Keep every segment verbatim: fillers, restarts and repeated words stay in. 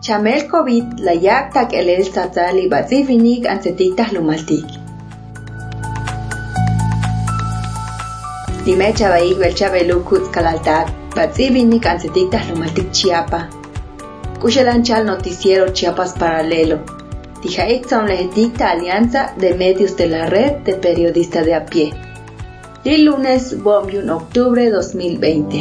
Chamel COVID la yak tak elel tzatzali batzivinik ansetik tahlumaltik. Dime chabaik belchabelu kutz kalaltak batzivinik ansetik tahlumaltik Chiapa. Kushelan chal noticiero Chiapas Paralelo. Tijaik lehetik ta Alianza de Medios de la Red de Periodistas de a Pie. El lunes veintiuno de octubre de dos mil veinte.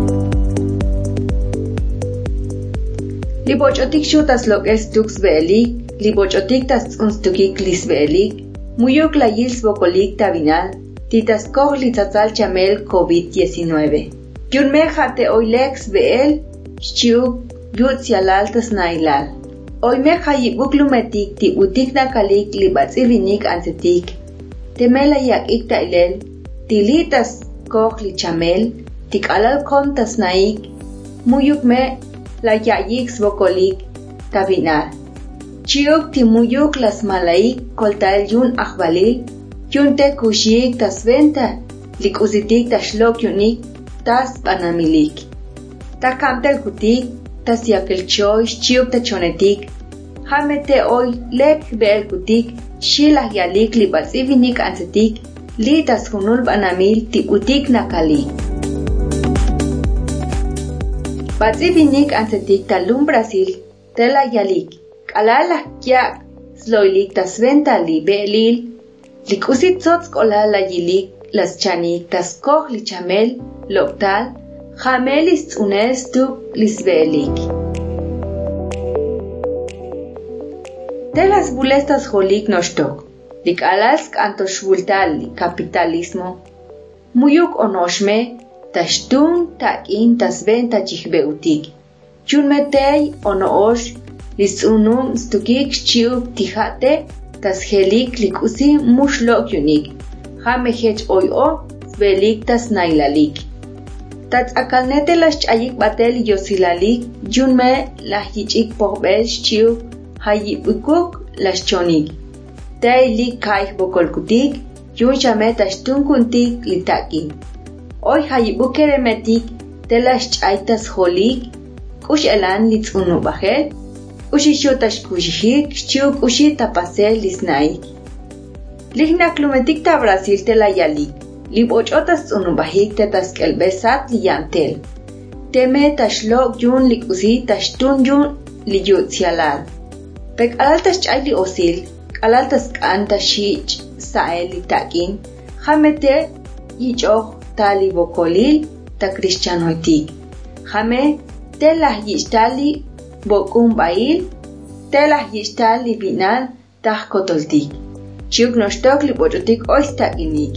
Libochotik shutas lok es tux belik, libochotik tas unstukik lis belik, muyuk la yils bokolik tabinal, titas koh litzatzal chamel COVID diecinueve. Yun mejate oilex beel, shchiuk yut sialal tas nailal. Hoy meja yibuk lumetik ti utik nakalik libatzivinik ansetik. Temela yak ikta ilel, tilitas koh li chamel, tik alal kon tas naik, muyuk me la yayik svokolik tabinal. Chiuk timuyuk las malaik koltael yun akhbalil, yun te kushik tas venta, lik uzitik tas shlok yunik, tas banamilik. Ta kamtel kutik, tas yakel choy, chiuk ta chonetik, hamete oy lek bel kutik, shilah yalik li batzivinik ansetik, li tas hunul banamil ti utik nakalik. Batzivinik ansetik talum Brasil, tela yalik, kalala kyak, sloilik tas venta li belil, lik usit sotsk olala yilik, las chanik tas koh li chamel, loktal, jamelis unes tuk lis belik. Telas bulestas holik noshtok, lik alask antoshvultal li kapitalismo, muyuk onoshme, tashtun takin tas venta chihbeutik. Chun metei onoosh lisunum stukik chiuk tijate tas helik likusi mushlok yunik. Hamehech oy o svelik tas nailalik. Tats akalnete las chayik batel yosilalik yun me las yichik pohbel chiuk hayibukuk las chonik. Tei lik kaih bokolkutik yun chame tashtun kuntik litakin. Hoy hayibuk keremetik telas chaitas holik, kush elan litz unu bajel, kushishotas kushihik, shchuk ushi tapasel lisnaik. Ligna klumetik ta Brasil tela yalik, libochotas unu bajik tetas kelbesat liyantel. Teme tashlok yun likusi tashtun yun liyutzialal. Pek alaltas chay li osil, alaltas kanta shich sael litakin, jamete yichoh tali bokolil ta cristianoitik. Jame telah yishtali bokum bail, telah yishtali binal tah kotoltik. Chiuk noshtok li bochotik oistak inik.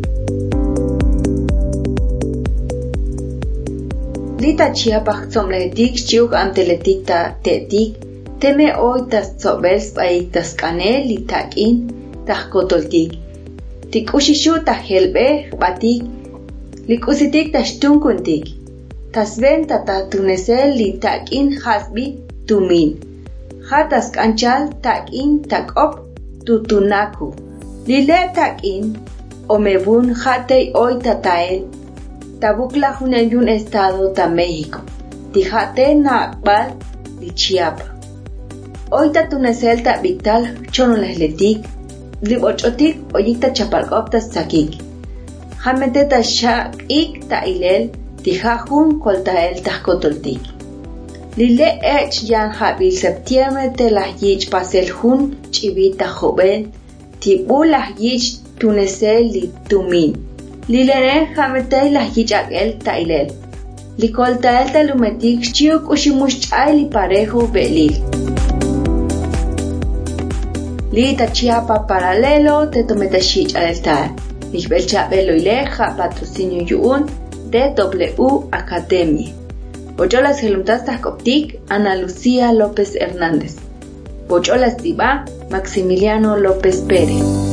Lita Chiapas somletik chiuk anteletik ta tetik, teme oi tas sobels baik tas kanel li takin tah kotoltik. Tik ushishu ta helbe batik, lik usitik tashtun kuntik. Tas venta ta tunesel li takin hasbi tumin. Hatas kanchal takin takop tutunaku. Lile takin omebun hatei oy tatael. Tabukla hunen yun estado ta México. Tijate na akbal li Chiapa. Oy ta tunesel ta biktal chonolesletik. Libochotik oyik ta chapalkop ta sakik. Hamete ta shak ik ta ilel tijajun koltael ta kotoltik. Lile ech yan habil septiembre te las yich pasel hun chibita joven tibu las yich tunesel li tumin. Lile ne hamete las yich akel ta ilel. Li koltael ta lumetik chiuk ushimush chay li parejo belil. Li ta Chiapa Paralelo te tometa shich altar. Ishbel Chabelo Ileja, patrocinio Yun, de W Academy. Bocholas Gelumtastas Coptic, Ana Lucía López Hernández. Bocholas Diva, Maximiliano López Pérez.